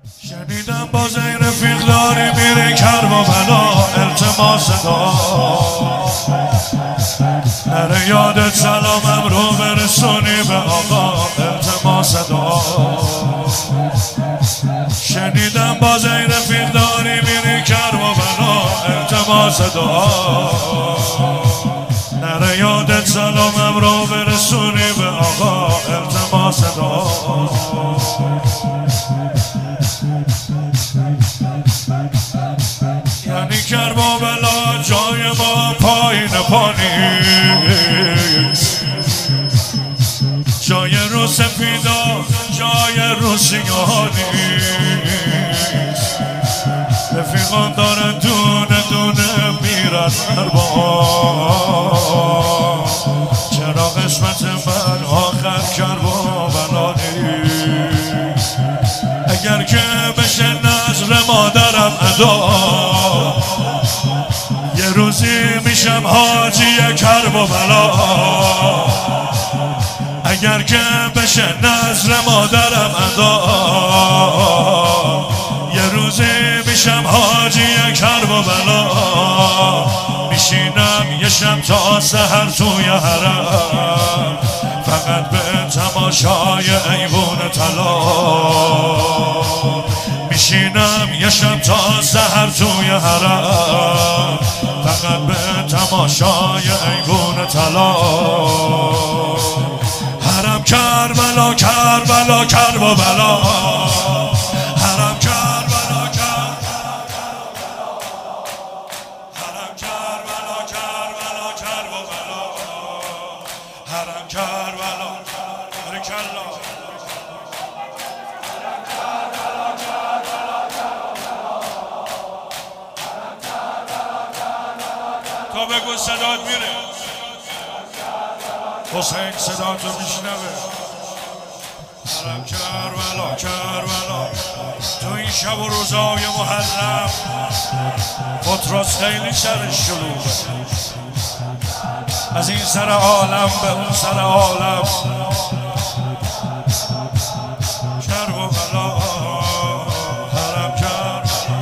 شنیدم با زیر رفیق داری میری کرب و بلا، التماس دار نره یادت سلامم رو برسونی به آقا، التماس دار. شنیدم با زیر رفیق داری میری کرب و بلا، التماس دار نره یادت سلامم رو برسونی به آقا، التماس دار. یعنی کرب و بلا جای ما پایین پا نیست، جای رو سفیدا جای رو سیاه نیست. رفیقان دارن دونه دونه میرن دربار، چرا قسمت من آخر کرب و بلا نیست. اگر که بشه نظر مادرم ادا، یه روزی میشم حاجی کرب و بلا. اگر که بشه نظر مادرم ادا، یه روزی میشم حاجی کرب و بلا. میشینم یه شب تا سحر توی حرم، فقط به تماشای ایوون طلا. میشینم یه شب تا سحر توی حرم، فقط به تماشای ایوون طلا. حرم کربلا کربلا کرب و بلا، حرم کربلا حرم کربلا کربلا کرب و بلا، حرم کربلا برکلا. تا بگو صدات میره، حسین صداتو میشنوه. حرم کربلا کربلا، تو این شب و روزای محرم پتروس خیلی سرش شلوغ، از این سر عالم به اون سر عالم کرب و بلا. حرم کربلا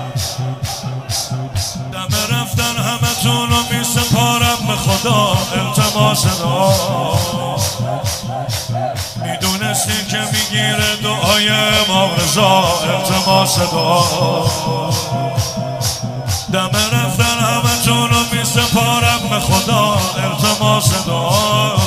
دم رفتن همه تونو می سپارم به خدا، التماس دار میدونستی که میگیره دعای امام رضا، التماس دار. دم رفتن همه تونو می سپارم به خدا، التماس دار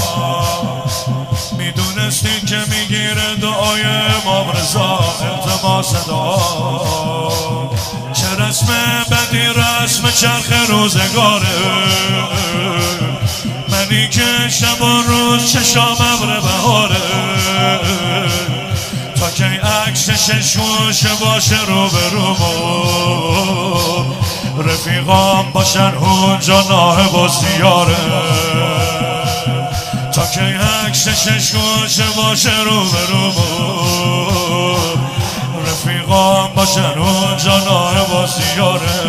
میدونستی که میگیره دعای امام رضا، التماس دار. چه رسم بدی رسم چرخ روزگاره، منی که شب و روز چشام ابر بهاره. تا کی عکس ششوش باشه رو به رو، رفیقام باشن اونجا ناهب و زیاره. تا کی عکس ششوش باشه رو به رو، رفیقام باشن اونجا ناهب و زیاره.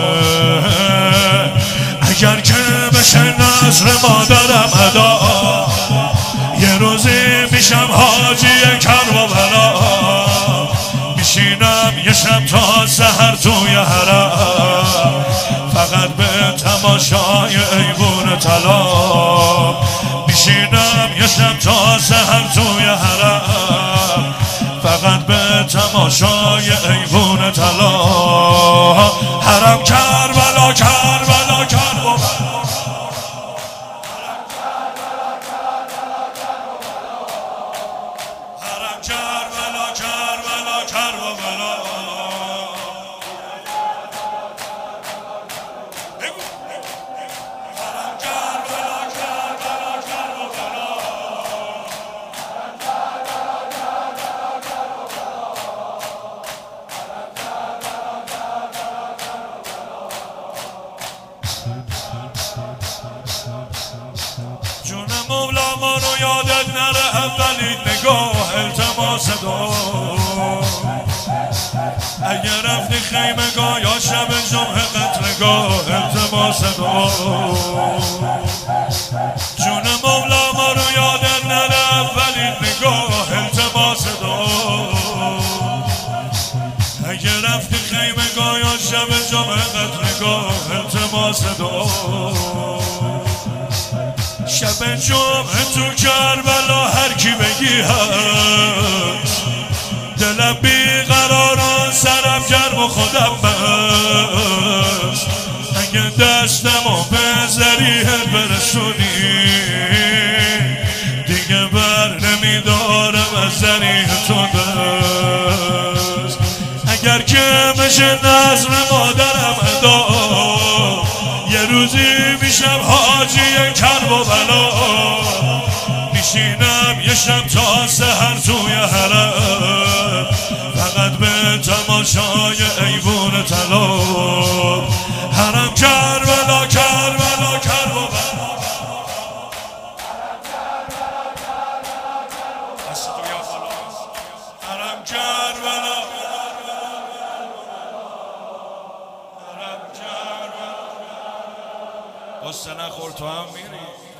اگر که بشه نظر مادرم ادا، یه روزی میشم حاجی کرب و بلا. میشینم یه شب تا سحر توی حرم، فقط به تماشای ایوون طلا. میشینم یه شب تا سحر توی حرم، فقط به تماشای ایوون طلا. حرم کربلا کربلا کرب و بلا، حرم کربلا کربلا کرب و بلا. حرم کربلا کربلا کرب و بلا. جون مولا ما رو یادت نره اولین نگاه، التماس دار. اگه رفتی خیمگاه یا شب جمعه قتلگاه، التماس دار. جون مولا ما رو یادت نره اولین نگاه، التماس دار. شب جام قدرگاه التماس دعا شب جمعه تو کربلا هر کی بگی هست دلم بیقراران سرم گرم و خودم بست اگه دستمو به ذریعت برسونی دیگه بر نمیدارم از ذریع تو دست اگر که بشه نظر مادرم ادا یه روزی میشم حاجی کرب و بلا میشینم یه شب تا سحر توی حرم فقط به تماشای ایوون طلا حرم کربلا کربلا کرب و بلا حرم کربلا حرم کربلا قصه نخور تو هم میری